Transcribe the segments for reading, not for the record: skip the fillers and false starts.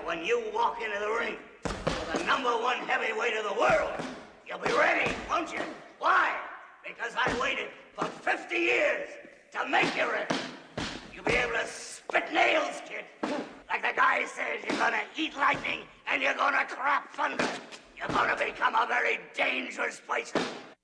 when you walk into the ring with the #1 heavyweight of the world, you'll be ready, won't you? Why? Because I waited for 50 years to make you ready. You'll be able to spit nails, kid. Like the guy says, you're gonna eat lightning and you're gonna crap thunder. You're gonna become a very dangerous person.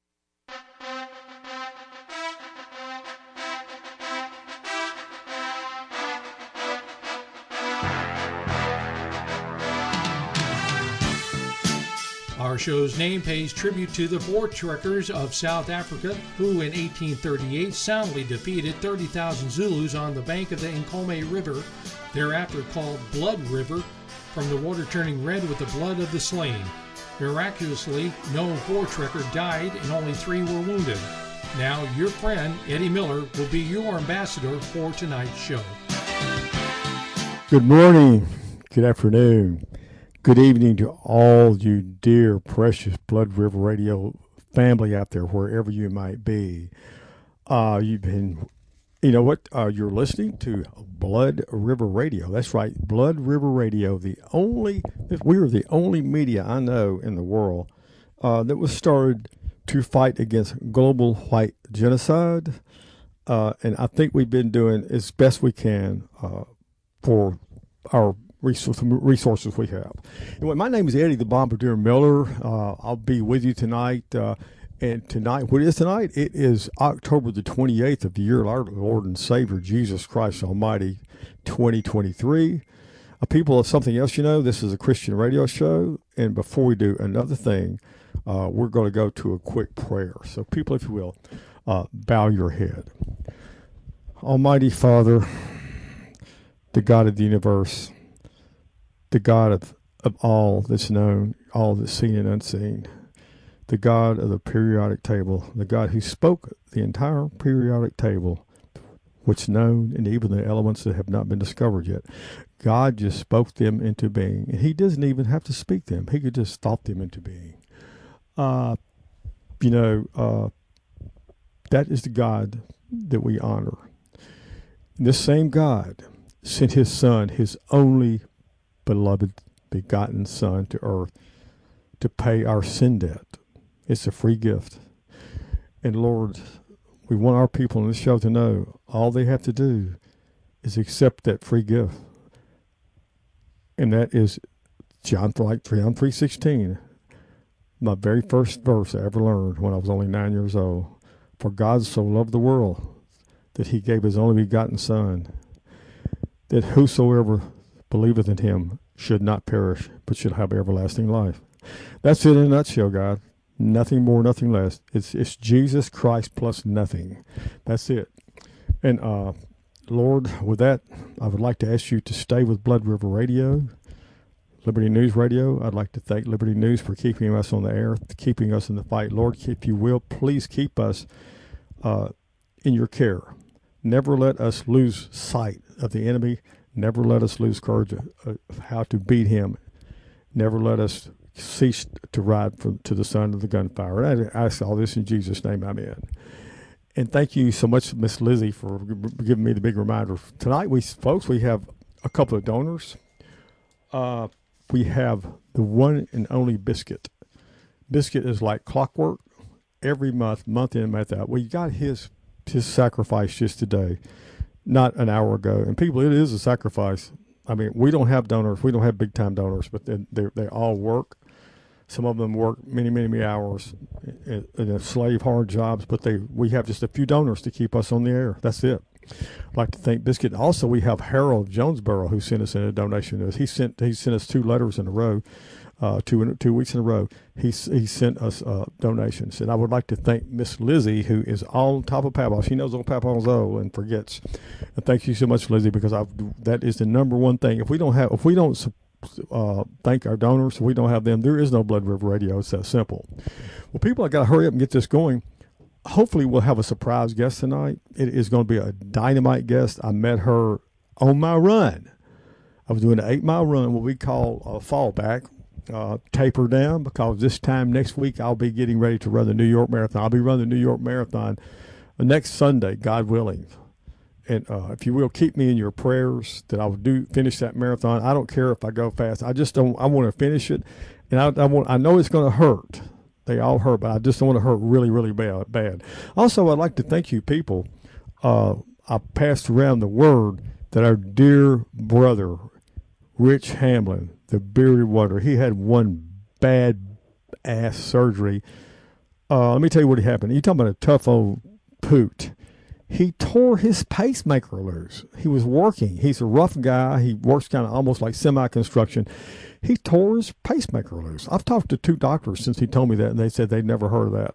Our show's name pays tribute to the Voortrekkers of South Africa, who in 1838 soundly defeated 30,000 Zulus on the bank of the Nkomo River, thereafter called Blood River, from the water turning red with the blood of the slain. Miraculously, no Voortrekker died and only 3 were wounded. Now, your friend, Eddie Miller, will be your ambassador for tonight's show. Good morning, good afternoon, good evening to all you dear, precious Blood River Radio family out there, wherever you might be. You're listening to Blood River Radio. That's right, Blood River Radio. We are the only media I know in the world that was started to fight against global white genocide. And I think we've been doing as best we can for our resources we have. Anyway, my name is Eddie the Bombardier Miller. I'll be with you tonight. And tonight, what is tonight? It is October the 28th of the year of our Lord and Savior, Jesus Christ Almighty, 2023. People of something else, this is a Christian radio show. And before we do another thing, we're going to go to a quick prayer. So people, if you will, bow your head. Almighty Father, the God of the universe, the God of all that's known, all that's seen and unseen, the God of the periodic table, the God who spoke the entire periodic table, which known, and even the elements that have not been discovered yet. God just spoke them into being. And he doesn't even have to speak them. He could just thought them into being. That is the God that we honor. And this same God sent his Son, his only beloved, begotten Son, to earth to pay our sin debt. It's a free gift. And Lord, we want our people in this show to know all they have to do is accept that free gift. And that is John 3:16. My very first verse I ever learned when I was only 9 years old. For God so loved the world that he gave his only begotten Son, that whosoever believeth in him should not perish, but should have everlasting life. That's it in a nutshell, God. Nothing more, nothing less. It's Jesus Christ plus nothing. That's it. And Lord, with that, I would like to ask you to stay with Blood River Radio, Liberty News Radio. I'd like to thank Liberty News for keeping us on the air, keeping us in the fight. Lord, if you will, please keep us in your care. Never let us lose sight of the enemy. Never let us lose courage of how to beat him. Never let us cease to ride to the sound of the gunfire. And I ask all this in Jesus' name, amen. And thank you so much, Miss Lizzie, for giving me the big reminder. Tonight, we have a couple of donors. We have the one and only Biscuit. Biscuit is like clockwork. Every month in, month out. We got his sacrifice just today, not an hour ago. And people, it is a sacrifice. I mean, we don't have donors. We don't have big-time donors, but they all work. Some of them work many, many, many hours in slave hard jobs, but we have just a few donors to keep us on the air. That's it. I'd like to thank Biscuit. Also, we have Harold Jonesboro, who sent us in a donation. He sent us 2 letters in a row, 2 weeks in a row. He sent us donations. And I would like to thank Miss Lizzie, who is on top of Papaw. She knows old Papaw's old and forgets. And thank you so much, Lizzie, because that is the number one thing. If we don't thank our donors, if we don't have them, there is no Blood River Radio. It's that simple. Well, people, I got to hurry up and get this going. Hopefully, we'll have a surprise guest tonight. It is going to be a dynamite guest. I met her on my run. I was doing an 8-mile run, what we call a fallback, taper down, because this time next week I'll be getting ready to run the New York Marathon. I'll be running the New York Marathon next Sunday, God willing. And if you will, keep me in your prayers that I will finish that marathon. I don't care if I go fast. I just don't. I want to finish it, and I know it's going to hurt. They all hurt, but I just don't want to hurt really, really bad. Also, I'd like to thank you, people. I passed around the word that our dear brother, Rich Hamlin, the bearded wonder, he had one bad ass surgery. Let me tell you what happened. You talking about a tough old poot. He tore his pacemaker loose. He was working. He's a rough guy. He works kind of almost like semi-construction. He tore his pacemaker loose. I've talked to 2 doctors since he told me that, and they said they'd never heard of that.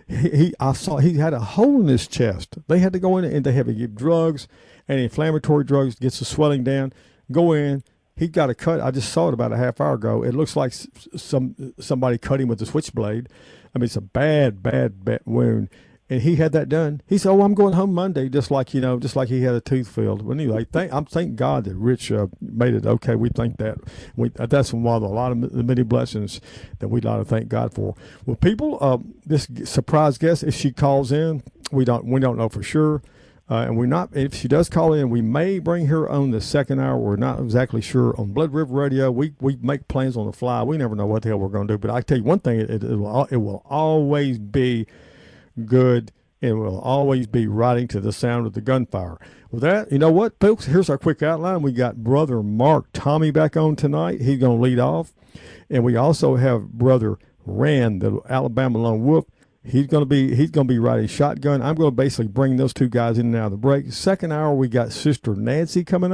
I saw he had a hole in his chest. They had to go in and they had to give drugs, anti-inflammatory drugs, gets the swelling down. Go in. He got a cut. I just saw it about a half hour ago. It looks like somebody cut him with a switchblade. I mean, it's a bad wound. And he had that done. He said, "Oh, I'm going home Monday," just like he had a tooth filled. But anyway, thank God that Rich made it okay. We think that that's one of a lot of the many blessings that we'd like to thank God for. Well, people, this surprise guest, if she calls in, we don't know for sure, and we're not. If she does call in, we may bring her on the second hour. We're not exactly sure on Blood River Radio. We make plans on the fly. We never know what the hell we're going to do. But I tell you one thing: it will always be good, and will always be riding to the sound of the gunfire. With that, you know what, folks? Here's our quick outline. We got Brother Mark Tommy back on tonight. He's going to lead off. And we also have Brother Rand, the Alabama Lone Wolf. He's going to be riding shotgun. I'm going to basically bring those 2 guys in and out of the break. Second hour, we got Sister Nancy coming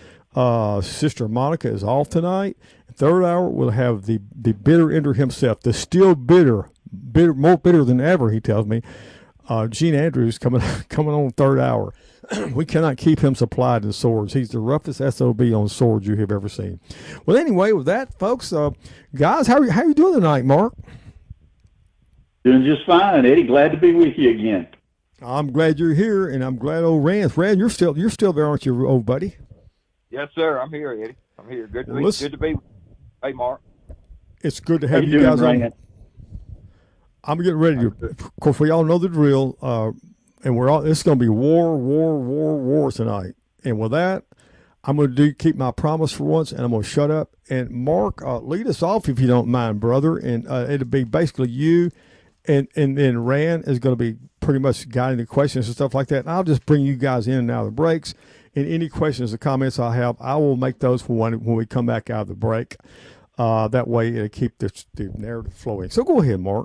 on. Sister Monica is off tonight. Third hour, we'll have the bitter ender himself, the still bitter, more bitter than ever, he tells me. Gene Andrews coming on third hour. We cannot keep him supplied with swords. He's the roughest SOB on swords you have ever seen. Well, anyway, with that, folks, guys, how are you doing tonight, Mark? Doing just fine, Eddie. Glad to be with you again. I'm glad you're here, and I'm glad old Rand, you're still there, aren't you, old buddy? Yes, sir. I'm here, Eddie. I'm here. Good to be. Hey, Mark. It's good to have you guys on. I'm getting ready to. Of course, we all know the drill, and it's going to be war tonight. And with that, I'm going to keep my promise for once, and I'm going to shut up. And Mark, lead us off if you don't mind, brother. And it'll be basically you, and then Rand is going to be pretty much guiding the questions and stuff like that. And I'll just bring you guys in and out of the breaks. And any questions or comments I have, I will make those for when we come back out of the break. That way, it'll keep the narrative flowing. So go ahead, Mark.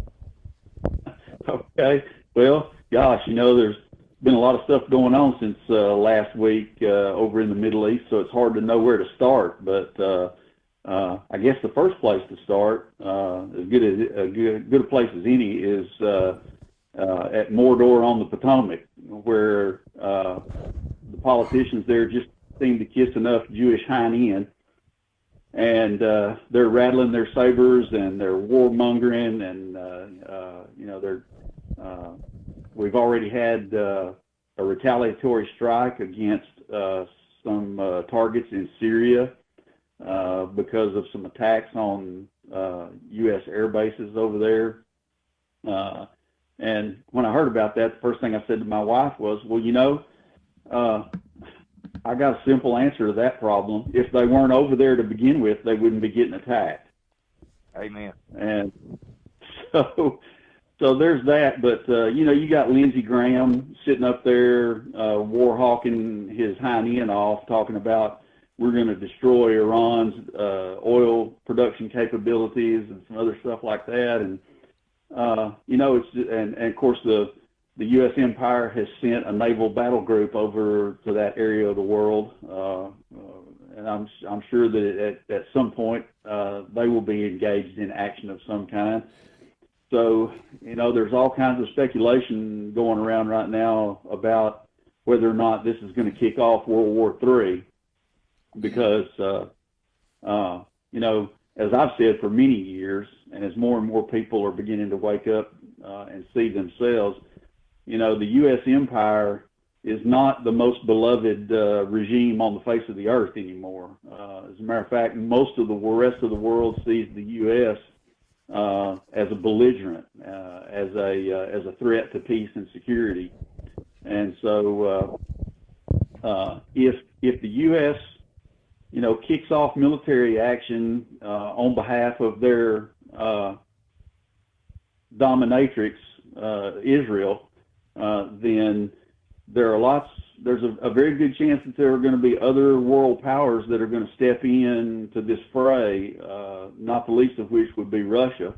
Okay. Well, gosh, there's been a lot of stuff going on since last week over in the Middle East, so it's hard to know where to start. But I guess the first place to start, as good a place as any, is at Mordor on the Potomac, where the politicians there just seem to kiss enough Jewish hind end. And they're rattling their sabers and they're warmongering, and we've already had a retaliatory strike against some targets in Syria because of some attacks on U.S. air bases over there. And when I heard about that, the first thing I said to my wife was, well, I got a simple answer to that problem. If they weren't over there to begin with, they wouldn't be getting attacked. Amen. And so there's that. But, you got Lindsey Graham sitting up there war hawking his hind end off, talking about we're going to destroy Iran's oil production capabilities and some other stuff like that. And, and of course, the U.S. empire has sent a naval battle group over to that area of the world, and I'm sure that at some point they will be engaged in action of some kind. So, there's all kinds of speculation going around right now about whether or not this is going to kick off World War III, because, as I've said for many years, and as more and more people are beginning to wake up and see themselves, the U.S. empire is not the most beloved regime on the face of the earth anymore. As a matter of fact, most of the rest of the world sees the U.S. As a belligerent, as a threat to peace and security. And so If the U.S. kicks off military action on behalf of their dominatrix, Israel, then there's a very good chance that there are going to be other world powers that are going to step in to this fray, not the least of which would be Russia.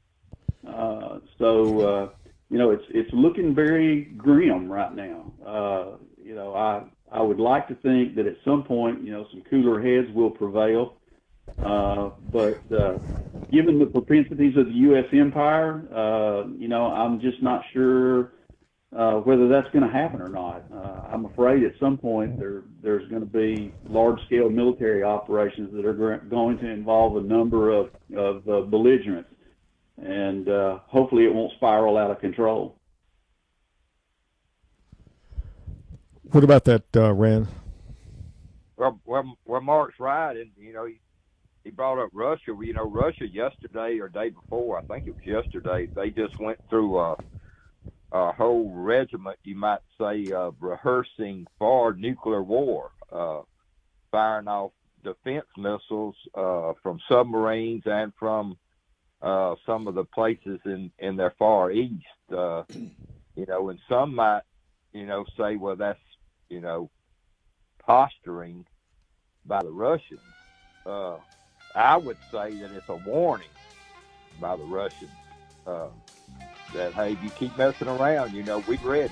It's looking very grim right now. I would like to think that at some point, some cooler heads will prevail. But given the propensities of the U.S. empire, I'm just not sure whether that's going to happen or not. I'm afraid at some point there's going to be large-scale military operations that are going to involve a number of belligerents, and hopefully it won't spiral out of control. What about that, Rand? Well, Mark's right, and he brought up Russia. Russia yesterday or day before, I think it was yesterday, they just went through a whole regiment, you might say, of rehearsing for nuclear war, firing off defense missiles from submarines and from some of the places in their Far East. And some might, say, well, that's, posturing by the Russians. I would say that it's a warning by the Russians that, hey, if you keep messing around, we're ready.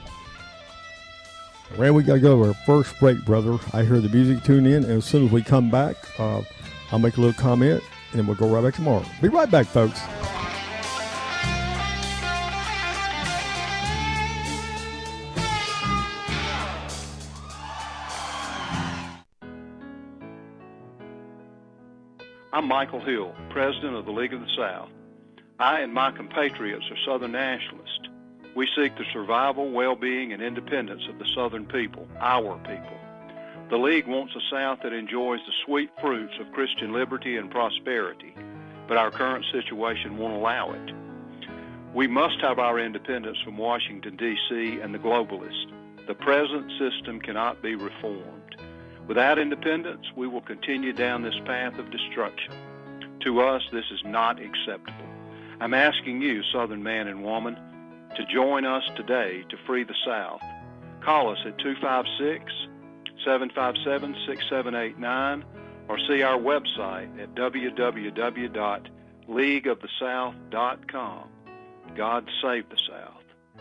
Rand, we got to go to our first break, brother. I hear the music tune in, and as soon as we come back, I'll make a little comment, and then we'll go right back tomorrow. Be right back, folks. I'm Michael Hill, President of the League of the South. I and my compatriots are Southern nationalists. We seek the survival, well-being, and independence of the Southern people, our people. The League wants a South that enjoys the sweet fruits of Christian liberty and prosperity, but our current situation won't allow it. We must have our independence from Washington, D.C. and the globalists. The present system cannot be reformed. Without independence, we will continue down this path of destruction. To us, this is not acceptable. I'm asking you, Southern man and woman, to join us today to free the South. Call us at 256-757-6789 or see our website at www.leagueofthesouth.com. God save the South.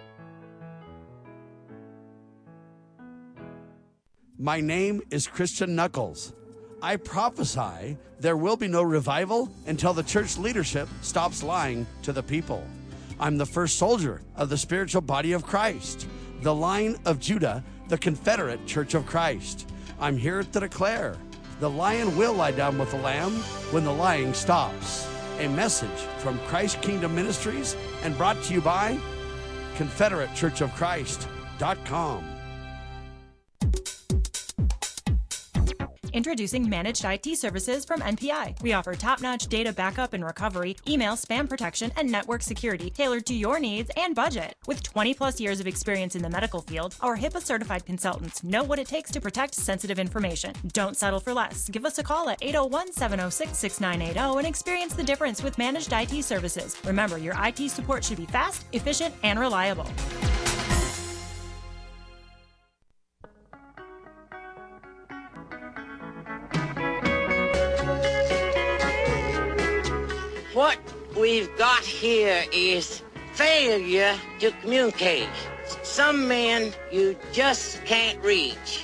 My name is Christian Knuckles. I prophesy there will be no revival until the church leadership stops lying to the people. I'm the first soldier of the spiritual body of Christ, the Lion of Judah, the Confederate Church of Christ. I'm here to declare the lion will lie down with the lamb when the lying stops. A message from Christ Kingdom Ministries and brought to you by ConfederateChurchofChrist.com. Introducing Managed IT Services from NPI. We offer top-notch data backup and recovery, email spam protection, and network security tailored to your needs and budget. With 20-plus years of experience in the medical field, our HIPAA-certified consultants know what it takes to protect sensitive information. Don't settle for less. Give us a call at 801-706-6980 and experience the difference with Managed IT Services. Remember, your IT support should be fast, efficient, and reliable. What we've got here is failure to communicate. Some men you just can't reach.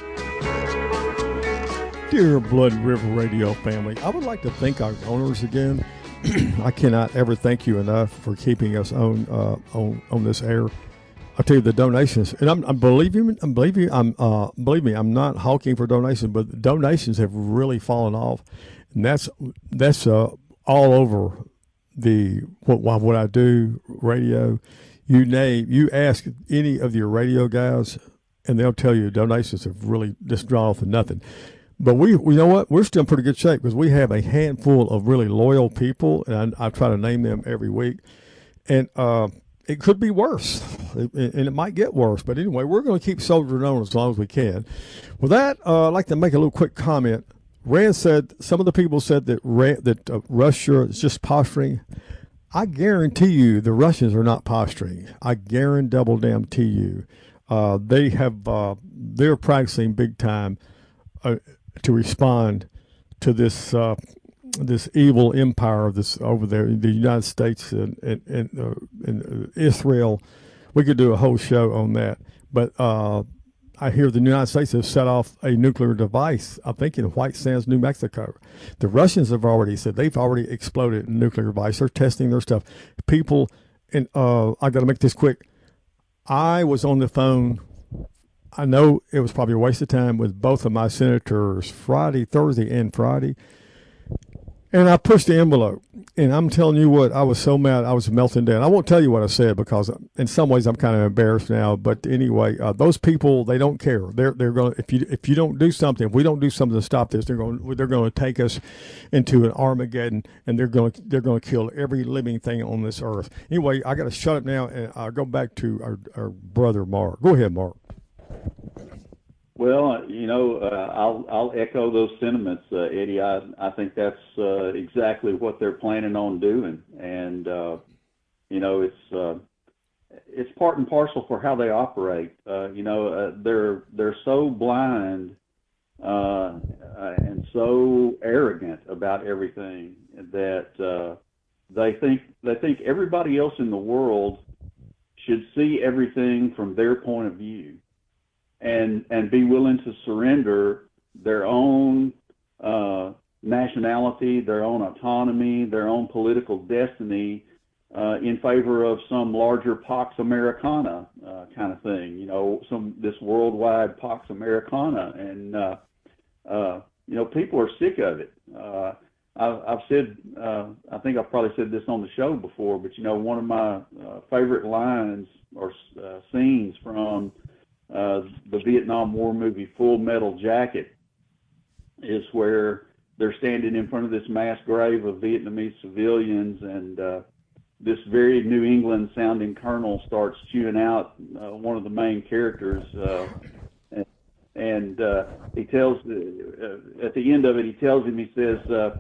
Dear Blood River Radio family, I would like to thank our owners again. I cannot ever thank you enough for keeping us on this air. I'll tell you the donations, and believe me, I'm not hawking for donations, but the donations have really fallen off, and that's all over what I do, radio, you ask any of your radio guys, and they'll tell you donations have really just drawn off to nothing. But we know what? We're still in pretty good shape because we have a handful of really loyal people, and I try to name them every week. And it could be worse, and it might get worse. But anyway, we're going to keep soldiering on as long as we can. With that, I'd like to make a little quick comment. Rand said, some of the people said that Russia is just posturing. I guarantee you the Russians are not posturing. I guarantee you. They're practicing big time to respond to this this evil empire of this over there, the United States and Israel. We could do a whole show on that, but I hear the United States has set off a nuclear device, I think in White Sands, New Mexico. The Russians have already said they've already exploded a nuclear device. They're testing their stuff. People, and I got to make this quick. I was on the phone. I know it was probably a waste of time with both of my senators Thursday and Friday. And I pushed the envelope, and I'm telling you what, I was so mad, I was melting down. I won't tell you what I said because, in some ways, I'm kind of embarrassed now. But anyway, those people, they don't care. They're going. If you don't do something, if we don't do something to stop this, they're going to take us into an Armageddon, and they're going to kill every living thing on this earth. Anyway, I got to shut up now, and I'll go back to our brother Mark. Go ahead, Mark. Well, I'll echo those sentiments, Eddie. I think that's exactly what they're planning on doing, and it's part and parcel for how they operate. They're so blind and so arrogant about everything that they think everybody else in the world should see everything from their point of view. And be willing to surrender their own nationality, their own autonomy, their own political destiny in favor of some larger Pax Americana kind of thing. This worldwide Pax Americana, and people are sick of it. I've said, I think I've probably said this on the show before, but one of my favorite lines or scenes from the Vietnam War movie Full Metal Jacket is where they're standing in front of this mass grave of Vietnamese civilians, and this very New England sounding colonel starts chewing out one of the main characters, and he tells at the end of it, he tells him, he says,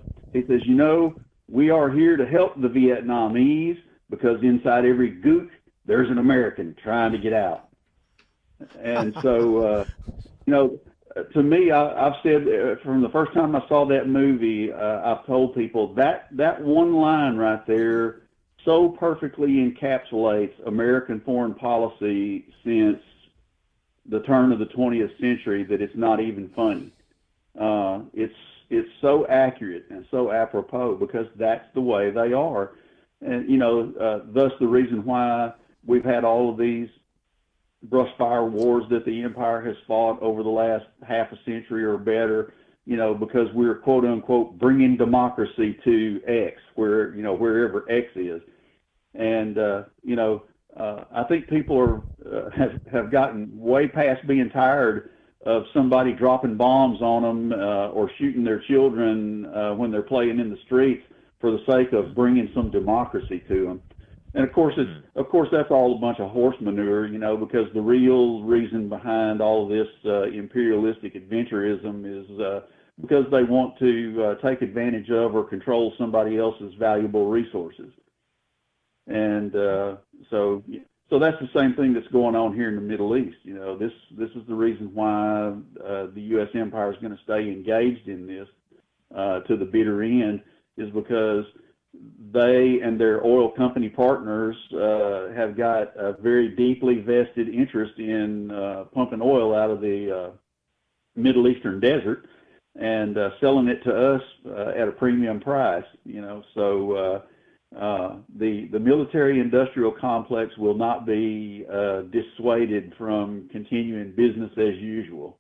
we are here to help the Vietnamese because inside every gook there's an American trying to get out. And so, to me, I've said from the first time I saw that movie, I've told people that one line right there so perfectly encapsulates American foreign policy since the turn of the 20th century that it's not even funny. It's so accurate and so apropos because that's the way they are. And, thus the reason why we've had all of these brush fire wars that the empire has fought over the last half a century or better, because we're quote unquote bringing democracy to X, wherever X is. And, I think people have gotten way past being tired of somebody dropping bombs on them or shooting their children when they're playing in the streets for the sake of bringing some democracy to them. And of course, that's all a bunch of horse manure, because the real reason behind all of this imperialistic adventurism is because they want to take advantage of or control somebody else's valuable resources. And so that's the same thing that's going on here in the Middle East. This is the reason why the U.S. empire is going to stay engaged in this to the bitter end, is because they and their oil company partners have got a very deeply vested interest in pumping oil out of the Middle Eastern desert and selling it to us at a premium price. So the military-industrial complex will not be dissuaded from continuing business as usual.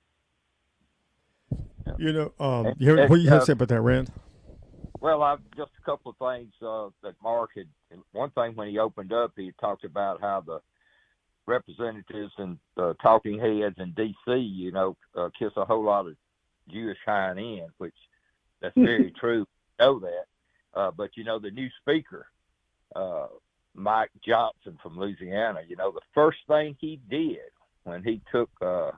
What do you have to say about that, Rand? Well, just a couple of things that Mark had. One thing, when he opened up, he talked about how the representatives and talking heads in D.C., kiss a whole lot of Jewish hind end, which that's very true. Know that. But, the new speaker, Mike Johnson from Louisiana. You know, the first thing he did when he took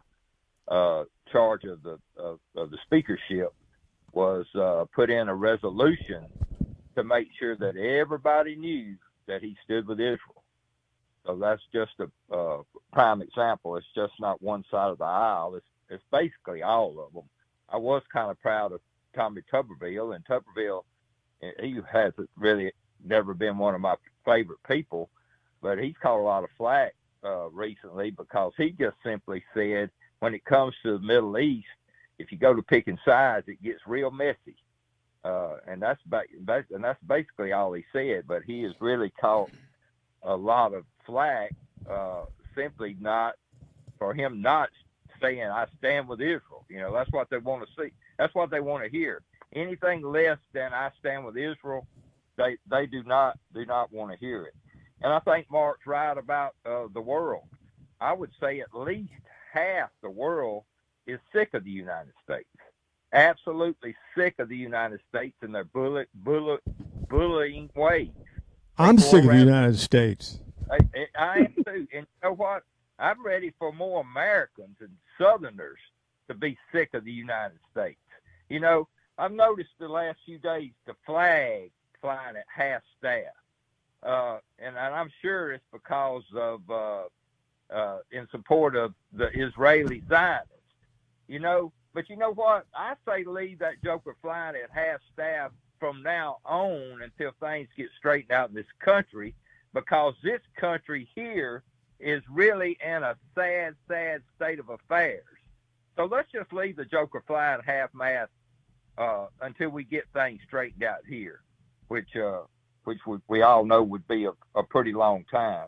charge of the speakership was put in a resolution to make sure that everybody knew that he stood with Israel. So that's just a prime example. It's just not one side of the aisle. It's basically all of them. I was kind of proud of Tommy Tuberville, and Tuberville, he has really never been one of my favorite people, but he's caught a lot of flack recently because he just simply said, when it comes to the Middle East, if you go to picking sides, it gets real messy. And that's basically all he said, but he has really caught a lot of flack, simply not for him not saying, I stand with Israel. You know, that's what they want to see. That's what they want to hear. Anything less than I stand with Israel, they do not want to hear it. And I think Mark's right about the world. I would say at least half the world is sick of the United States. Absolutely sick of the United States and their bullying ways. I'm sick of the United States. I am too. And you know what? I'm ready for more Americans and Southerners to be sick of the United States. You know, I've noticed the last few days the flag flying at half staff. And I'm sure it's because of in support of the Israeli Zionists. You know, but you know what? I say leave that joker flying at half staff from now on until things get straightened out in this country, because this country here is really in a sad, sad state of affairs. So let's just leave the joker flying half-mast until we get things straightened out here, which we all know would be a pretty long time.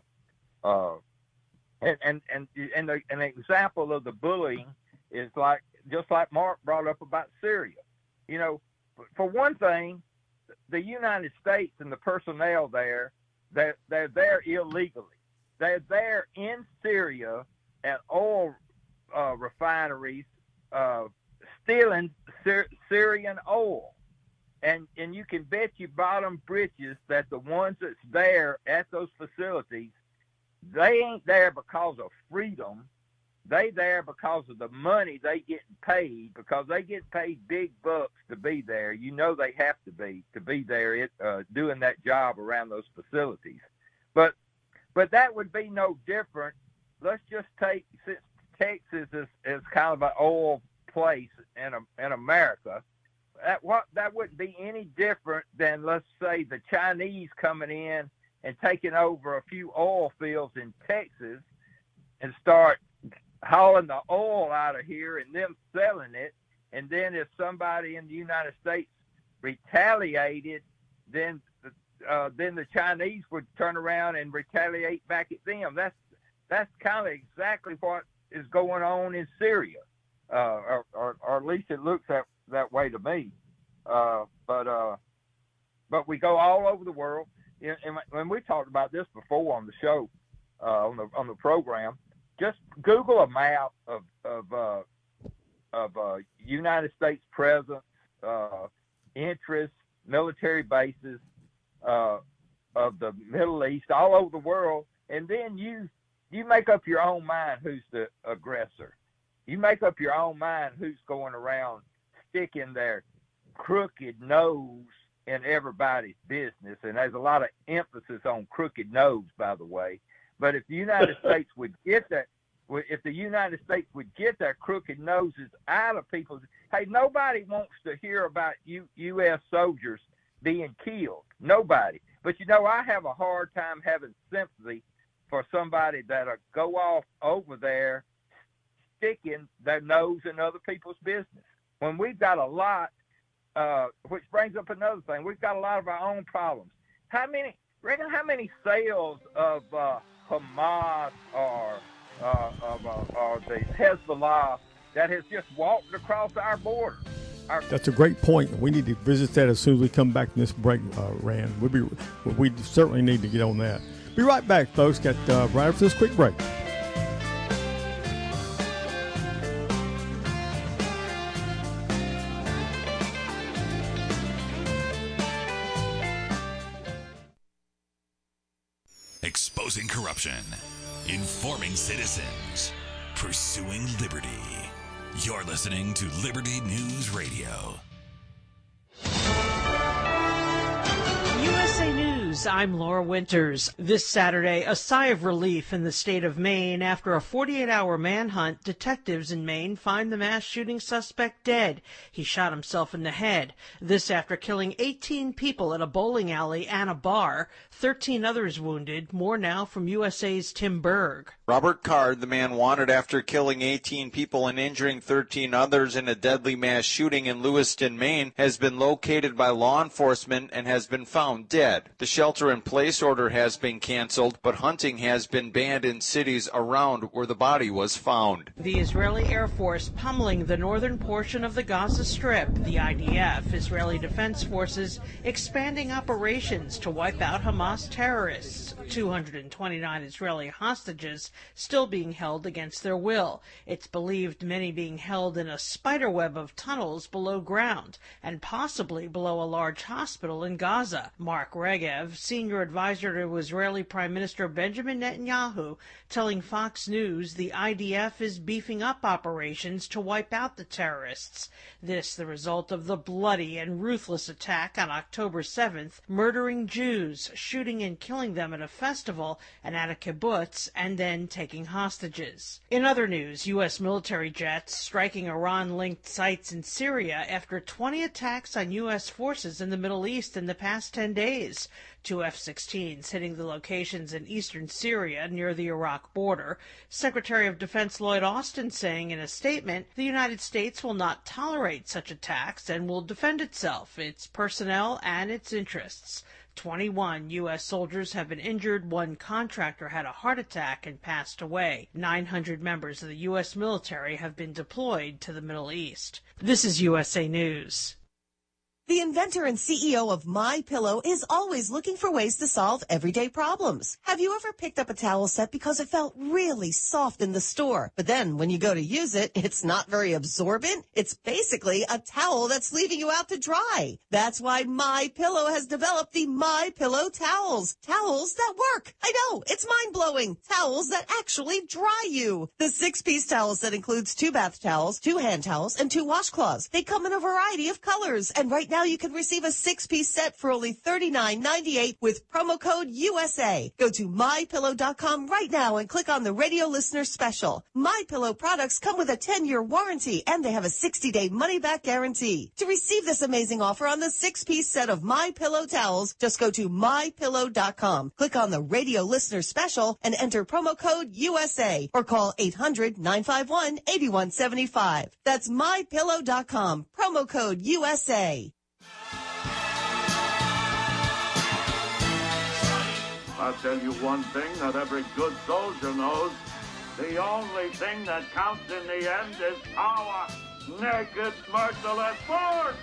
And an example of the bullying is just like Mark brought up about Syria. You know, for one thing, the United States and the personnel there, they're there illegally. They're there in Syria at oil refineries, stealing Syrian oil. And you can bet your bottom britches that the ones that's there at those facilities, they ain't there because of freedom. They there because of the money they get paid, because they get paid big bucks to be there. You know they have to be there doing that job around those facilities. But that would be no different. Let's just take, since Texas is kind of an oil place in America, that wouldn't be any different than, let's say, the Chinese coming in and taking over a few oil fields in Texas and start hauling the oil out of here and them selling it. And then if somebody in the United States retaliated, then the Chinese would turn around and retaliate back at them. That's kind of exactly what is going on in Syria, or at least it looks that way to me. But we go all over the world. And when we talked about this before on the show, on the program, just Google a map of United States presence, interests, military bases of the Middle East, all over the world, and then you make up your own mind who's the aggressor. You make up your own mind who's going around sticking their crooked nose in everybody's business, and there's a lot of emphasis on crooked nose, by the way. But if the United States would get that, if the United States would get their crooked noses out of people's, hey, nobody wants to hear about U.S. soldiers being killed. Nobody. But you know, I have a hard time having sympathy for somebody that'll go off over there sticking their nose in other people's business. When we've got a lot, which brings up another thing, we've got a lot of our own problems. How many sales of Hamas or the Hezbollah that has just walked across our border? That's a great point. We need to visit that as soon as we come back from this break, Rand. We certainly need to get on that. Be right back, folks. Got right after this quick break. Exposing corruption. Informing citizens. Pursuing liberty. You're listening to Liberty News Radio. USA News, I'm Laura Winters. This Saturday, a sigh of relief in the state of Maine after a 48-hour manhunt. Detectives in Maine find the mass shooting suspect dead. He shot himself in the head. This after killing 18 people at a bowling alley and a bar. 13 others wounded. More now from USA's Tim Berg. Robert Card, the man wanted after killing 18 people and injuring 13 others in a deadly mass shooting in Lewiston, Maine, has been located by law enforcement and has been found dead. The shelter-in-place order has been canceled, but hunting has been banned in cities around where the body was found. The Israeli Air Force pummeling the northern portion of the Gaza Strip. The IDF, Israeli Defense Forces, expanding operations to wipe out Hamas terrorists. 229 Israeli hostages still being held against their will. It's believed many being held in a spiderweb of tunnels below ground and possibly below a large hospital in Gaza. Mark Regev, senior advisor to Israeli Prime Minister Benjamin Netanyahu, telling Fox News the IDF is beefing up operations to wipe out the terrorists. This the result of the bloody and ruthless attack on October 7th, murdering Jews, shooting and killing them at a festival and at a kibbutz, and then taking hostages. In other news, U.S. military jets striking Iran-linked sites in Syria after 20 attacks on U.S. forces in the Middle East in the past 10 days. 2 F-16s hitting the locations in eastern Syria near the Iraq border. Secretary of Defense Lloyd Austin saying in a statement, the United States will not tolerate such attacks and will defend itself, its personnel, and its interests. 21 U.S. soldiers have been injured. One contractor had a heart attack and passed away. 900 members of the U.S. military have been deployed to the Middle East. This is USA News. The inventor and CEO of MyPillow is always looking for ways to solve everyday problems. Have you ever picked up a towel set because it felt really soft in the store, but then when you go to use it, it's not very absorbent? It's basically a towel that's leaving you out to dry. That's why MyPillow has developed the MyPillow towels. Towels that work. I know, it's mind-blowing. Towels that actually dry you. The 6-piece towel set includes 2 bath towels, 2 hand towels, and 2 washcloths. They come in a variety of colors, and right now you can receive a 6-piece set for only $39.98 with promo code USA. Go to MyPillow.com right now and click on the radio listener special. MyPillow products come with a 10-year warranty and they have a 60-day money-back guarantee. To receive this amazing offer on the 6-piece set of MyPillow towels, just go to MyPillow.com. Click on the radio listener special and enter promo code USA or call 800-951-8175. That's MyPillow.com. Promo code USA. I'll tell you one thing that every good soldier knows. The only thing that counts in the end is power. Naked, merciless force!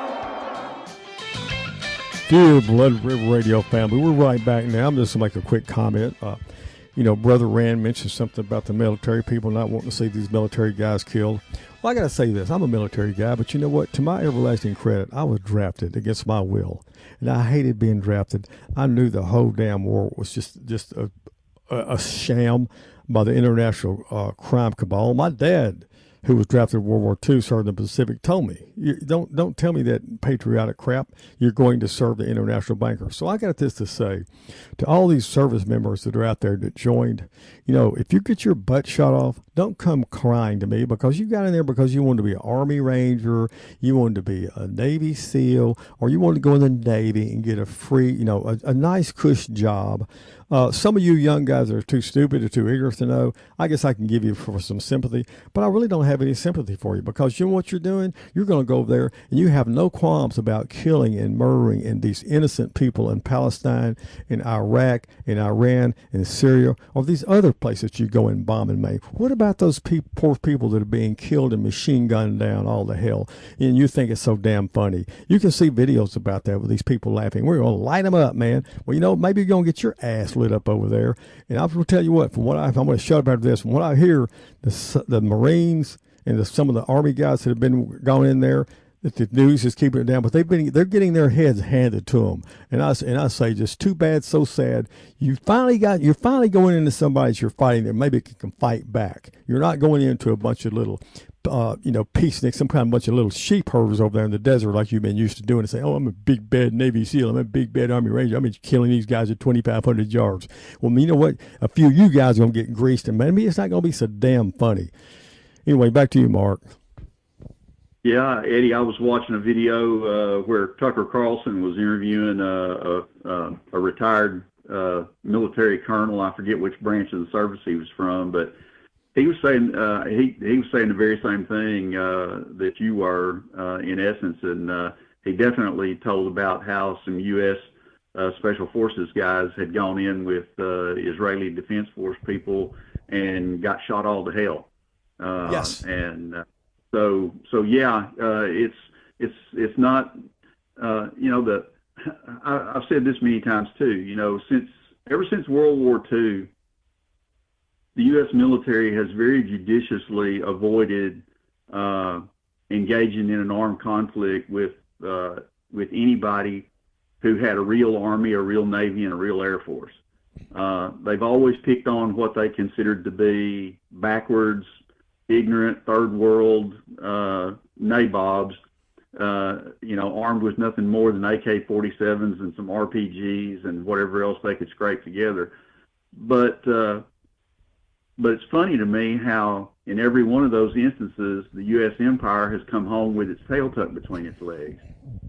Dear Blood River Radio family, we're right back now. I'm just going to make a quick comment. Brother Rand mentioned something about the military people not wanting to see these military guys killed. Well, I got to say this. I'm a military guy, but you know what? To my everlasting credit, I was drafted against my will. And I hated being drafted. I knew the whole damn war was just a sham by the international crime cabal. My dad, who was drafted in World War II, served in the Pacific, told me, don't tell me that patriotic crap. You're going to serve the international banker. So I got this to say to all these service members that are out there that joined, if you get your butt shot off, don't come crying to me because you got in there because you wanted to be an Army Ranger, you wanted to be a Navy SEAL, or you wanted to go in the Navy and get a free, a nice cush job. Some of you young guys are too stupid or too ignorant to know. I guess I can give you for some sympathy, but I really don't have any sympathy for you because you know what you're doing? You're going to go over there and you have no qualms about killing and murdering and these innocent people in Palestine, in Iraq, in Iran, in Syria, or these other places you go and bomb and make. What about those poor people that are being killed and machine gunned down all the hell? And you think it's so damn funny. You can see videos about that with these people laughing. We're going to light them up, man. Well, maybe you're going to get your ass lit up over there. And I'm going to tell you what, I'm going to shut up after this. From what I hear, the Marines and some of the Army guys that have been gone in there, that the news is keeping it down, but they're getting their heads handed to them, and I say just too bad, so sad. You're finally going into somebody that you're fighting that maybe can fight back. You're not going into a bunch of little, peaceniks, some kind of bunch of little sheep herders over there in the desert like you've been used to doing, and say, oh, I'm a big bad Navy SEAL, I'm a big bad Army Ranger, I'm killing these guys at 2,500 yards. Well, you know what? A few of you guys are going to get greased, and maybe it's not going to be so damn funny. Anyway, back to you, Mark. Yeah, Eddie, I was watching a video where Tucker Carlson was interviewing a retired military colonel. I forget which branch of the service he was from, but he was saying he was saying the very same thing that you were in essence, and he definitely told about how some U.S. Special Forces guys had gone in with Israeli Defense Force people and got shot all to hell. Yes, and. So yeah, it's not, I've said this many times too, ever since World War II, the U.S. military has very judiciously avoided engaging in an armed conflict with anybody who had a real Army, a real Navy, and a real Air Force. They've always picked on what they considered to be backwards, ignorant, third world nabobs, armed with nothing more than AK-47s and some RPGs and whatever else they could scrape together. But it's funny to me how in every one of those instances, the U.S. empire has come home with its tail tucked between its legs,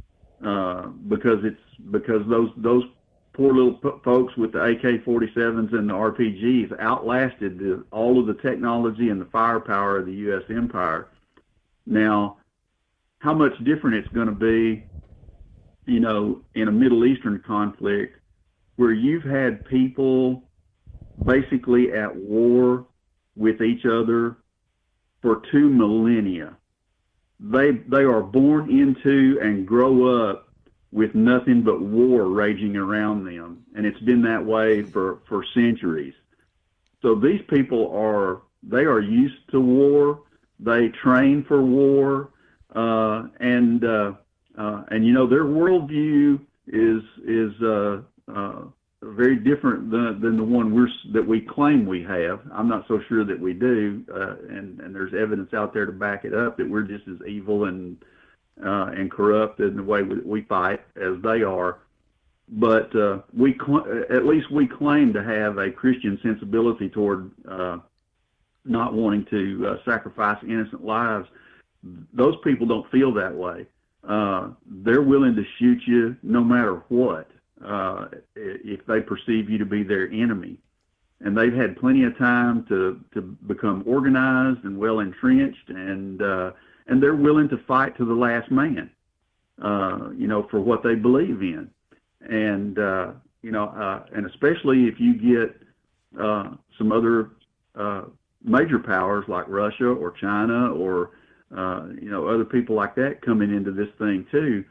because those poor little folks with the AK-47s and the RPGs outlasted all of the technology and the firepower of the U.S. empire. Now, how much different it's going to be, in a Middle Eastern conflict where you've had people basically at war with each other for 2 millennia. They are born into and grow up with nothing but war raging around them. And it's been that way for centuries. So these people are used to war. They train for war. And their worldview is very different than the one that we claim we have. I'm not so sure that we do. And there's evidence out there to back it up that we're just as evil and corrupt in the way we fight as they are, but at least we claim to have a Christian sensibility toward not wanting to sacrifice innocent lives. Those people don't feel that way. They're willing to shoot you no matter what if they perceive you to be their enemy, and they've had plenty of time to become organized and well entrenched, and they're willing to fight to the last man, for what they believe in. And, and especially if you get some other major powers like Russia or China or, other people like that coming into this thing too.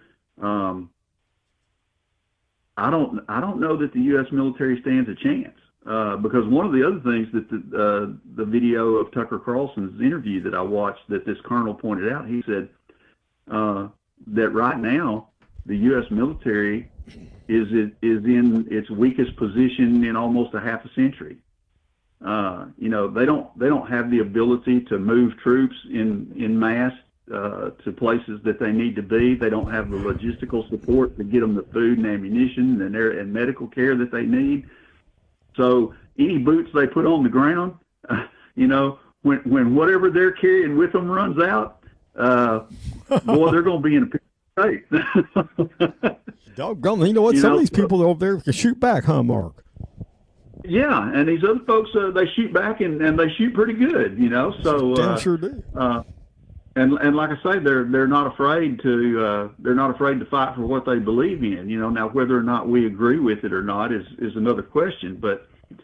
I don't know that the U.S. military stands a chance. Because one of the other things that the video of Tucker Carlson's interview that I watched that this colonel pointed out, he said that right now the U.S. military is in its weakest position in almost a half a century. They don't have the ability to move troops in mass to places that they need to be. They don't have the logistical support to get them the food and ammunition and medical care that they need. So any boots they put on the ground, when whatever they're carrying with them runs out, boy, they're going to be in a state. Doggone, you know what? Some of these people over there can shoot back, huh, Mark? Yeah, and these other folks, they shoot back and they shoot pretty good, So damn sure do. And like I say, they're not afraid to fight for what they believe in. Now whether or not we agree with it or not is another question. But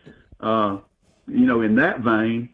in that vein,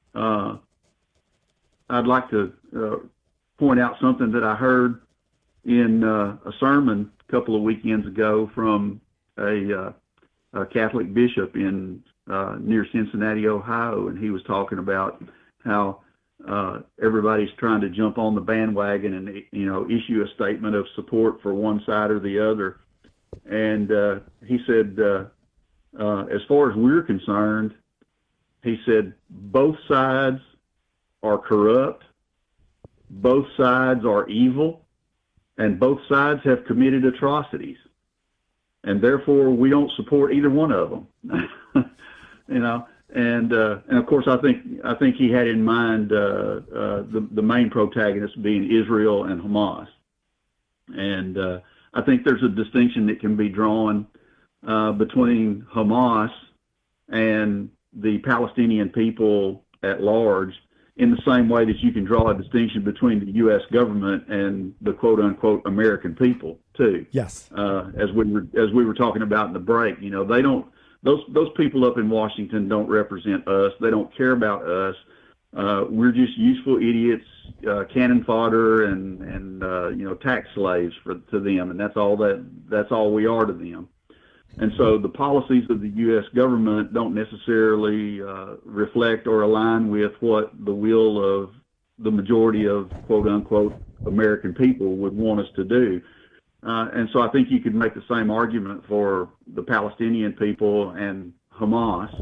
I'd like to point out something that I heard in a sermon a couple of weekends ago from a Catholic bishop in near Cincinnati, Ohio, and he was talking about how everybody's trying to jump on the bandwagon and, issue a statement of support for one side or the other. And he said, as far as we're concerned, he said, both sides are corrupt, both sides are evil, and both sides have committed atrocities. And therefore, we don't support either one of them. And of course, I think he had in mind the main protagonists being Israel and Hamas. And I think there's a distinction that can be drawn between Hamas and the Palestinian people at large, in the same way that you can draw a distinction between the U.S. government and the quote unquote American people too. Yes. As we were talking about in the break, they don't. Those people up in Washington don't represent us. They don't care about us. We're just useful idiots, cannon fodder, and tax slaves to them, and that's all we are to them. And so the policies of the U.S. government don't necessarily reflect or align with what the will of the majority of quote unquote American people would want us to do. And so I think you could make the same argument for the Palestinian people and Hamas.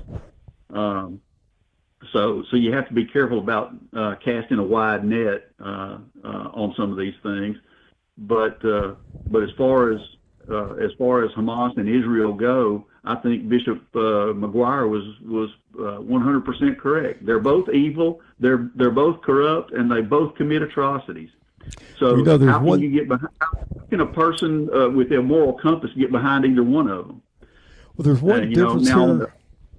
So you have to be careful about casting a wide net on some of these things. But as far as Hamas and Israel go, I think Bishop McGuire was 100% correct. They're both evil, they're both corrupt, and they both commit atrocities. So how can a person with a moral compass get behind either one of them? Well, there's one difference here.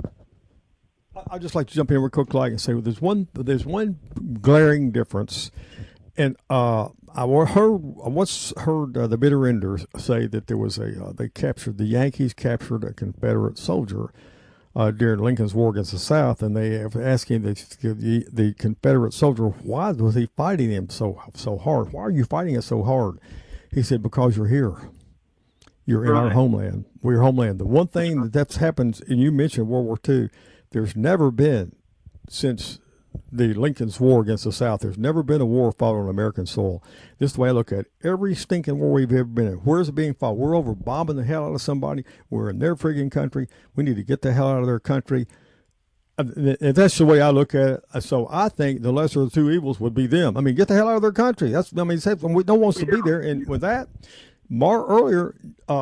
I'd just like to jump in real quick and say, well, there's one glaring difference, and I once heard the bitter enders say that there was the Yankees captured a Confederate soldier during Lincoln's War against the South, and they were asking the Confederate soldier, why was he fighting him so hard? Why are you fighting us so hard? He said, because you're here. You're in our homeland. We're your homeland. The one thing that's happened, and you mentioned World War II, there's never been, since the Lincoln's War against the South, there's never been a war fought on American soil. This is the way I look at it. Every stinking war we've ever been in, where's it being fought? We're over bombing the hell out of somebody. We're in their friggin' country. We need to get the hell out of their country. And that's the way I look at it. So I think the lesser of the two evils would be them. I mean, get the hell out of their country. No one wants to be there. And with that, earlier,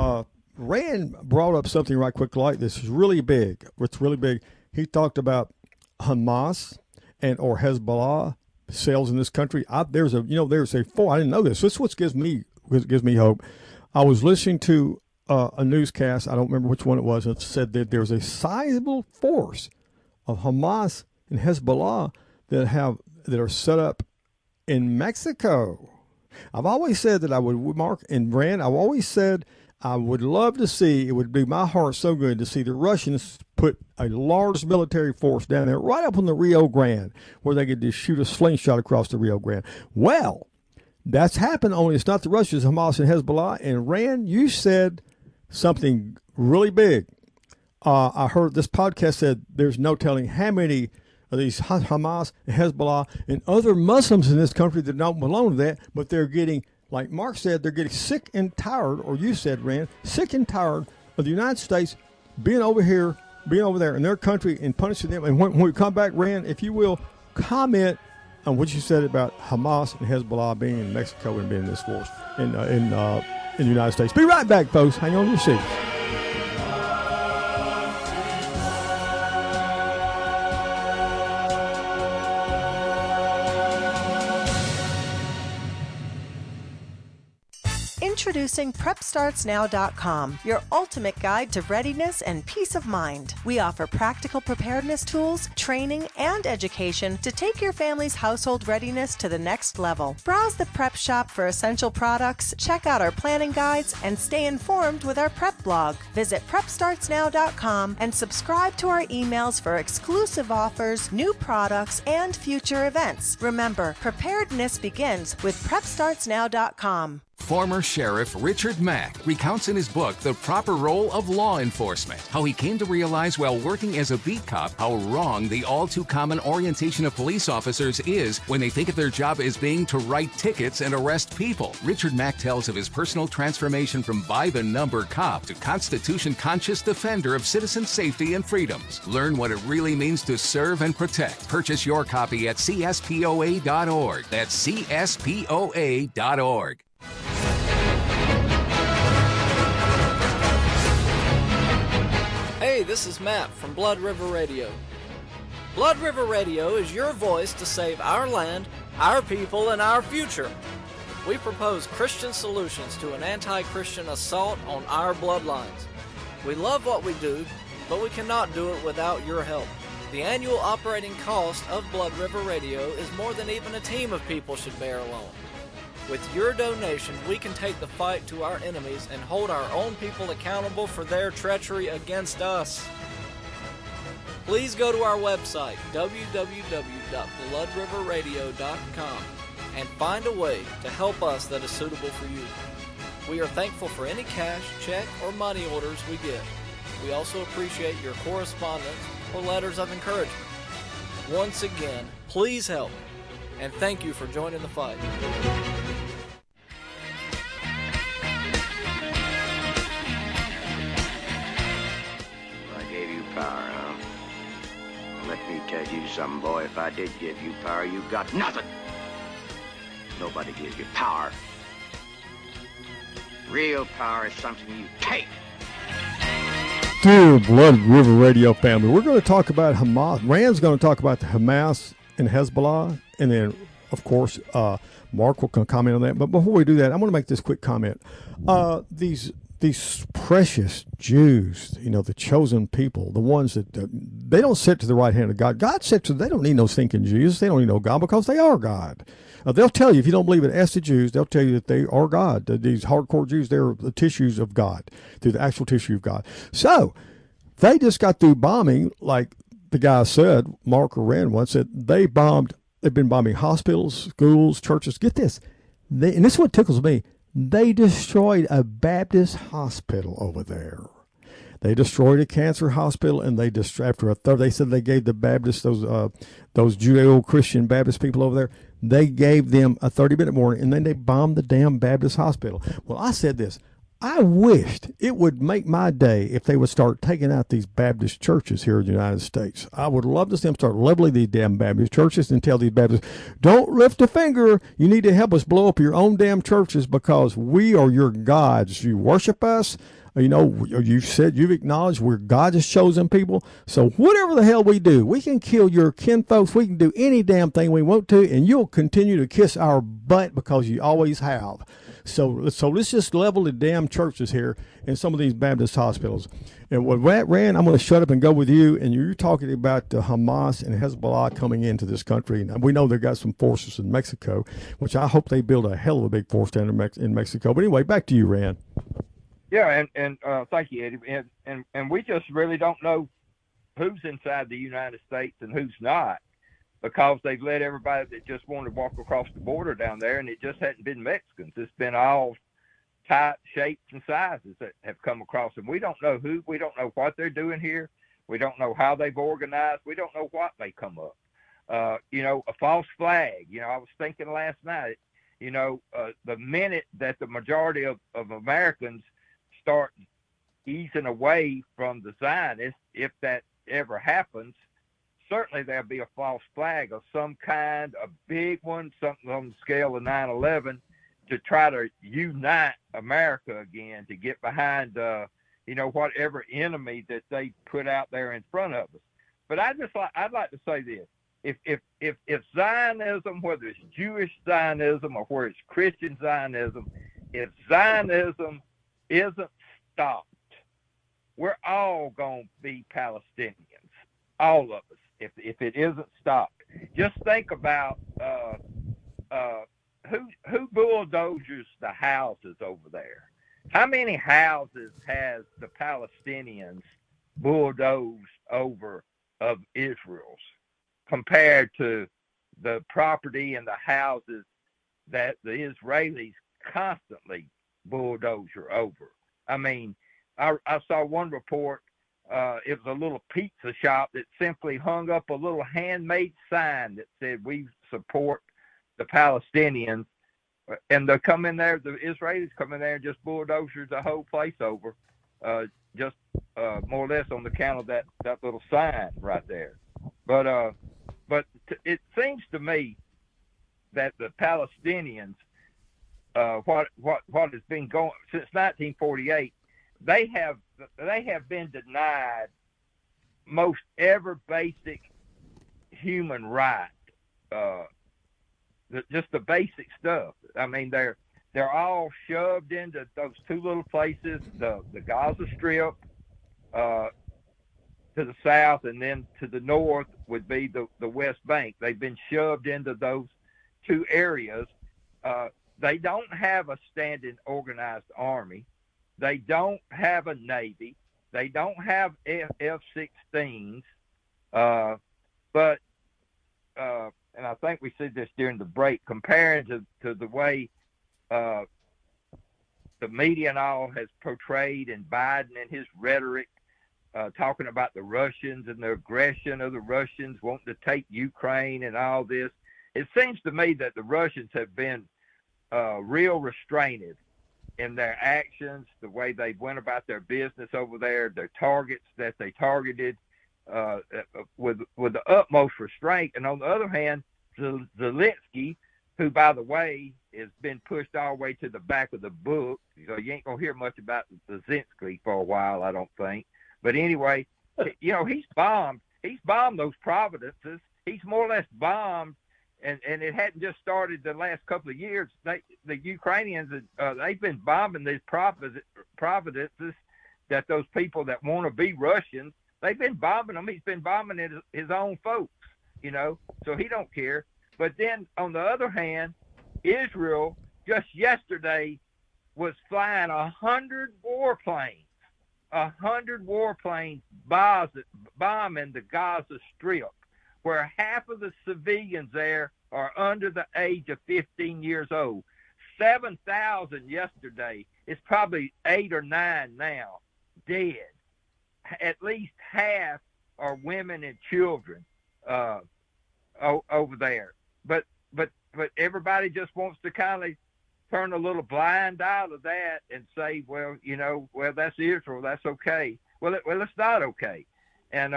Rand brought up something right quick like this. Is really big. It's really big. He talked about Hamas or Hezbollah cells in this country. There's a four. I didn't know this. This is what gives me hope. I was listening to a newscast. I don't remember which one it was. It said that there's a sizable force of Hamas and Hezbollah that are set up in Mexico. I've always said that I would, Mark and Rand, I've always said I would love to see, it would be my heart so good to see the Russians put a large military force down there right up on the Rio Grande where they could just shoot a slingshot across the Rio Grande. Well, that's happened, only it's not the Russians, Hamas and Hezbollah. And Rand, you said something really big. I heard this podcast said there's no telling how many of these Hamas and Hezbollah and other Muslims in this country that don't belong to that, but they're getting, like Mark said, they're getting sick and tired, or you said, Rand, sick and tired of the United States being over here, being over there in their country and punishing them. And when we come back, Rand, if you will, comment on what you said about Hamas and Hezbollah being in Mexico and being in this force in the United States. Be right back, folks. Hang on your seats. Introducing PrepStartsNow.com, your ultimate guide to readiness and peace of mind. We offer practical preparedness tools, training, and education to take your family's household readiness to the next level. Browse the prep shop for essential products, check out our planning guides, and stay informed with our prep blog. Visit PrepStartsNow.com and subscribe to our emails for exclusive offers, new products, and future events. Remember, preparedness begins with PrepStartsNow.com. former Sheriff Richard Mack recounts in his book The Proper Role of Law Enforcement how he came to realize while working as a beat cop how wrong the all-too-common orientation of police officers is when they think of their job as being to write tickets and arrest people. Richard Mack tells of his personal transformation from by-the-number cop to Constitution-conscious defender of citizen safety and freedoms. Learn what it really means to serve and protect. Purchase your copy at CSPOA.org. That's CSPOA.org. Hey, this is Matt from Blood River Radio. Blood River Radio is your voice to save our land, our people, and our future. We propose Christian solutions to an anti-Christian assault on our bloodlines. We love what we do, but we cannot do it without your help. The annual operating cost of Blood River Radio is more than even a team of people should bear alone. With your donation, we can take the fight to our enemies and hold our own people accountable for their treachery against us. Please go to our website, www.bloodriverradio.com, and find a way to help us that is suitable for you. We are thankful for any cash, check, or money orders we get. We also appreciate your correspondence or letters of encouragement. Once again, please help, and thank you for joining the fight. I gave you power, huh? Let me tell you something, boy. If I did give you power, you got nothing. Nobody gives you power. Real power is something you take. Dear Blood River Radio family, we're going to talk about Hamas. Rand's going to talk about the Hamas and Hezbollah, and then, of course, Mark will comment on that. But before we do that, I want to make this quick comment. These precious Jews, you know, the chosen people, the ones that they don't sit to the right hand of God. God said to them, they don't need no stinking Jesus. They don't need no God because they are God. They'll tell you, if you don't believe it, ask the Jews, they'll tell you that they are God. These hardcore Jews, they're the tissues of God, through the actual tissue of God. So they just got through bombing, like the guy said, Mark or Rand once said, they've been bombing hospitals, schools, churches. Get this, and this is what tickles me. They destroyed a Baptist hospital over there. They destroyed a cancer hospital, and they said they gave the Baptists, those Judeo-Christian Baptist people over there, they gave them a 30-minute warning, and then they bombed the damn Baptist hospital. Well, I said this. I wished it would make my day if they would start taking out these Baptist churches here in the United States. I would love to see them start leveling these damn Baptist churches and tell these Baptists, don't lift a finger. You need to help us blow up your own damn churches because we are your gods. You worship us. You know, you've acknowledged we're God's chosen people. So whatever the hell we do, we can kill your kinfolks. We can do any damn thing we want to, and you'll continue to kiss our butt because you always have. So let's just level the damn churches here in some of these Baptist hospitals. And with that, Rand, I'm going to shut up and go with you. And you're talking about Hamas and Hezbollah coming into this country. And we know they've got some forces in Mexico, which I hope they build a hell of a big force down in Mexico. But anyway, back to you, Rand. Yeah, and thank you, Eddie. And we just really don't know who's inside the United States and who's not, because they've let everybody that just wanted to walk across the border down there, and it just hadn't been Mexicans. It's been all types, shapes, and sizes that have come across, and we don't know who. We don't know what they're doing here. We don't know how they've organized. We don't know what may come up. You know, a false flag. You know, I was thinking last night, you know, the minute that the majority of Americans start easing away from the Zionists, if that ever happens, certainly there'll be a false flag of some kind, a big one, something on the scale of 9/11, to try to unite America again, to get behind, you know, whatever enemy that they put out there in front of us. But I'd like to say this: if Zionism, whether it's Jewish Zionism or whether it's Christian Zionism, if Zionism isn't stopped, we're all going to be Palestinians, all of us, if it isn't stopped. Just think about who bulldozes the houses over there. How many houses has the Palestinians bulldozed over of Israel's compared to the property and the houses that the Israelis constantly bulldozer over. I mean, I saw one report. It was a little pizza shop that simply hung up a little handmade sign that said, "We support the Palestinians." And they come in there, the Israelis come in there and just bulldozers the whole place over, just more or less on the count of that little sign right there. But it seems to me that the Palestinians, what has been going since 1948, they have been denied most every basic human right. Just the basic stuff. I mean, they're all shoved into those two little places, the Gaza Strip to the south, and then to the north would be the West Bank. They've been shoved into those two areas. They don't have a standing organized army. They don't have a Navy. They don't have F-16s. And I think we said this during the break, comparing to the way the media and all has portrayed, and Biden and his rhetoric, talking about the Russians and the aggression of the Russians wanting to take Ukraine and all this. It seems to me that the Russians have been real restrained in their actions, the way they went about their business over there, their targets that they targeted, with the utmost restraint. And on the other hand, Zelensky, who, by the way, has been pushed all the way to the back of the book, so you ain't gonna hear much about Zelensky for a while, I don't think. But anyway, he's bombed those providences. He's more or less bombed, and it hadn't just started the last couple of years. The Ukrainians, they've been bombing these providences, that those people that want to be Russians, they've been bombing them. He's been bombing his own folks, so he don't care. But then on the other hand, Israel just yesterday was flying 100 warplanes bombing the Gaza Strip, where half of the civilians there are under the age of 15 years old. 7,000 yesterday. It's probably 8 or 9 now dead. At least half are women and children over there. But everybody just wants to kind of turn a little blind eye to that and say, well, that's Israel, that's okay. Well, it's not okay. And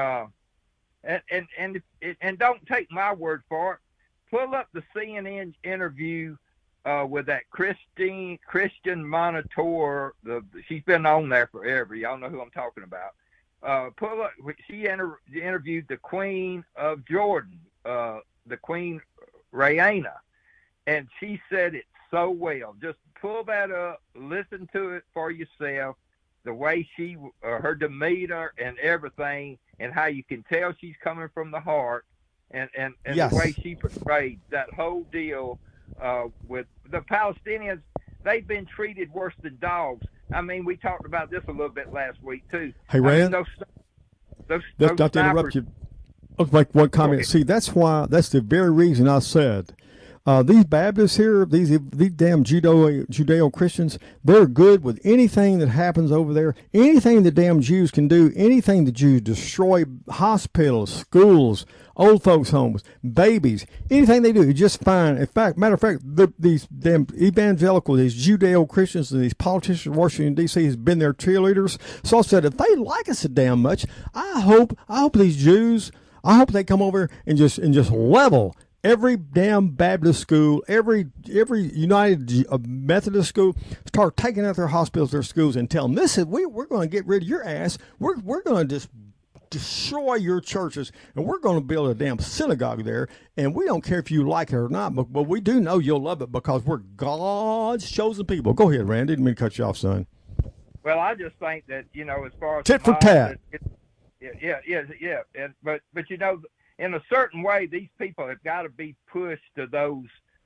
don't take my word for it. Pull up the CNN interview with that Christian Monitor. She's been on there forever. Y'all know who I'm talking about. Pull up. She interviewed the Queen of Jordan, the Queen Rayana, and she said it so well. Just pull that up, listen to it for yourself. The way her demeanor and everything, and how you can tell she's coming from the heart, and yes, the way she portrayed that whole deal with the Palestinians. They've been treated worse than dogs. I mean, we talked about this a little bit last week too. Hey, Rand, those not to interrupt you. I'll make one comment. See, that's the very reason I said these Baptists here, these damn Judeo-Christians, they're good with anything that happens over there, anything the damn Jews can do, anything the Jews destroy, hospitals, schools, old folks' homes, babies, anything they do, it's just fine. In fact, matter of fact, these damn evangelical, these Judeo-Christians and these politicians in Washington, D.C. has been their cheerleaders. So I said, if they like us so damn much, I hope these Jews, I hope they come over and just level every damn Baptist school, every United Methodist school, start taking out their hospitals, their schools, and tell them, this is we're going to get rid of your ass. We're going to just destroy your churches, and we're going to build a damn synagogue there. And we don't care if you like it or not, but we do know you'll love it because we're God's chosen people. Go ahead, Randy. Didn't mean to cut you off, son. Well, I just think that as far as tit for tat. Yeah. But in a certain way, these people have got to be pushed to those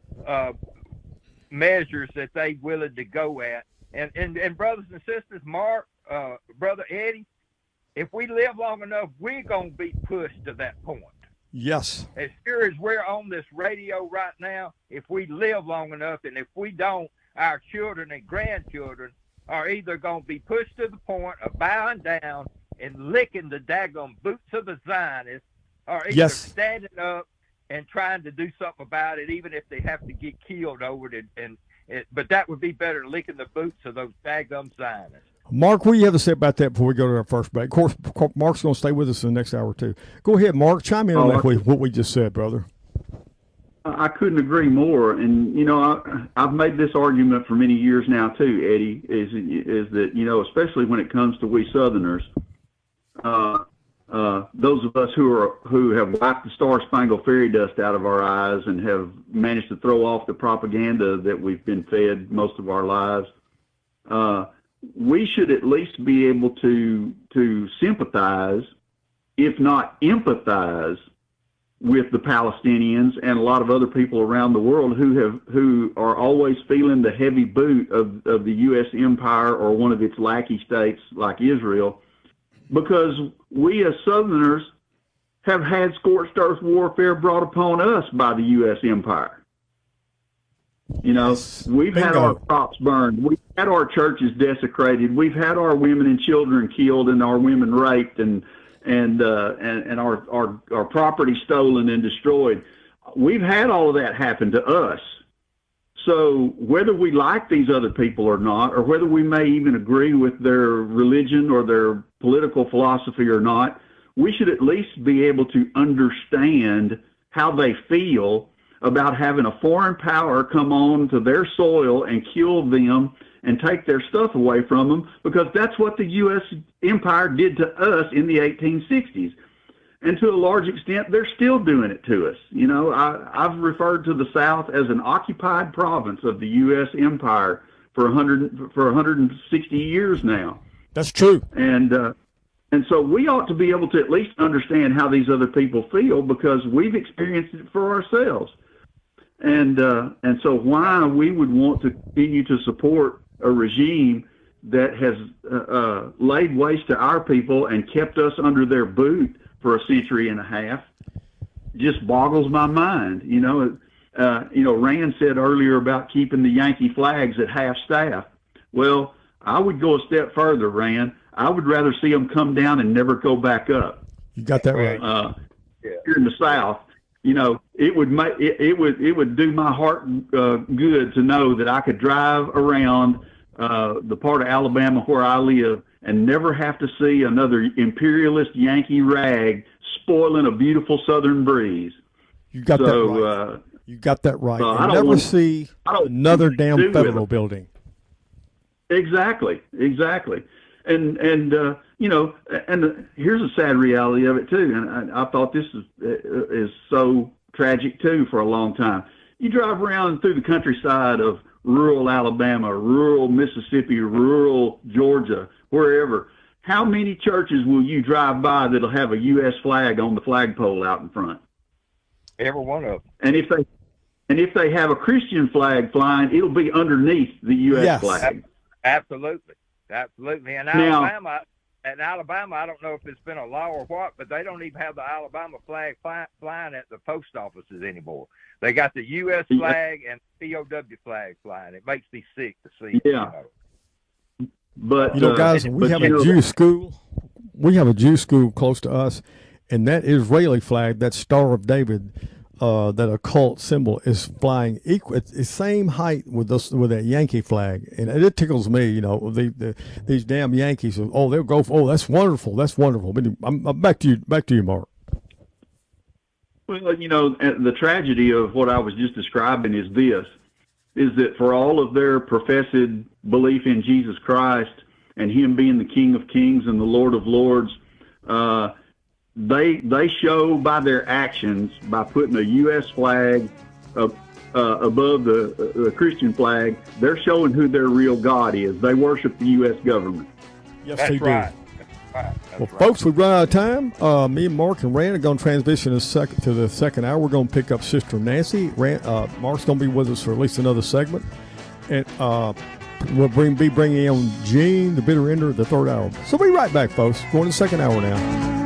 measures that they're willing to go at. And brothers and sisters, Mark, Brother Eddie, if we live long enough, we're going to be pushed to that point. Yes. As sure as we're on this radio right now, if we live long enough, and if we don't, our children and grandchildren are either going to be pushed to the point of bowing down and licking the daggone boots of the Zionists, or either standing up and trying to do something about it, even if they have to get killed over it. But that would be better than licking the boots of those daggum Zionists. Mark, what do you have to say about that before we go to our first break? Of course, Mark's going to stay with us in the next hour, too. Go ahead, Mark. Chime in on that, what we just said, brother. I couldn't agree more. And, you know, I've made this argument for many years now, too, Eddie, is that, you know, especially when it comes to we Southerners, those of us who have wiped the Star-Spangled Fairy dust out of our eyes and have managed to throw off the propaganda that we've been fed most of our lives, we should at least be able to sympathize, if not empathize, with the Palestinians and a lot of other people around the world who are always feeling the heavy boot of the U.S. empire or one of its lackey states like Israel, because we as Southerners have had scorched earth warfare brought upon us by the U.S. empire. You know, we've had our crops burned. We've had our churches desecrated. We've had our women and children killed and our women raped and our property stolen and destroyed. We've had all of that happen to us. So whether we like these other people or not, or whether we may even agree with their religion or their political philosophy or not, we should at least be able to understand how they feel about having a foreign power come on to their soil and kill them and take their stuff away from them, because that's what the U.S. empire did to us in the 1860s. And to a large extent, they're still doing it to us. You know, I've referred to the South as an occupied province of the U.S. empire for 160 years now. That's true. And so we ought to be able to at least understand how these other people feel, because we've experienced it for ourselves. And so why we would want to continue to support a regime that has laid waste to our people and kept us under their boot for a century and a half just boggles my mind. You know, Rand said earlier about keeping the Yankee flags at half staff. Well, I would go a step further, Rand. I would rather see them come down and never go back up. You got that right. Here in the South, you know, it would do my heart good to know that I could drive around the part of Alabama where I live and never have to see another imperialist Yankee rag spoiling a beautiful southern breeze. You got that right. You got that right. I never see another damn federal building. Exactly. And you know, and here's a sad reality of it too. And I thought this is so tragic too for a long time. You drive around through the countryside of rural Alabama, rural Mississippi, rural Georgia, wherever. How many churches will you drive by that'll have a U.S. flag on the flagpole out in front? Every one of them. And if they have a Christian flag flying, it'll be underneath the U.S. flag. Absolutely. And Alabama, I don't know if it's been a law or what, but they don't even have the Alabama flag flying at the post offices anymore. They got the U.S. flag and the POW flag flying. It makes me sick to see. Yeah. But guys, we have a Jewish school. We have a Jewish school close to us, and that Israeli flag, that Star of David, that occult symbol, is flying equal. It's the same height with that Yankee flag, and it tickles me. You know, these damn Yankees. Oh, they'll go. That's wonderful. That's wonderful. But I'm back to you, Mark. Well, you know, the tragedy of what I was just describing is that for all of their professed belief in Jesus Christ and Him being the King of Kings and the Lord of Lords, they show by their actions, by putting a U.S. flag above the Christian flag, they're showing who their real God is. They worship the U.S. government. Yes, they do. Well, folks, we've run out of time. Me and Mark and Rand are going to transition to the second hour. We're going to pick up Sister Nancy. Mark's going to be with us for at least another segment. And we'll be bringing in Gene, the bitter ender, the third hour. So we'll be right back, folks. Going to the second hour now.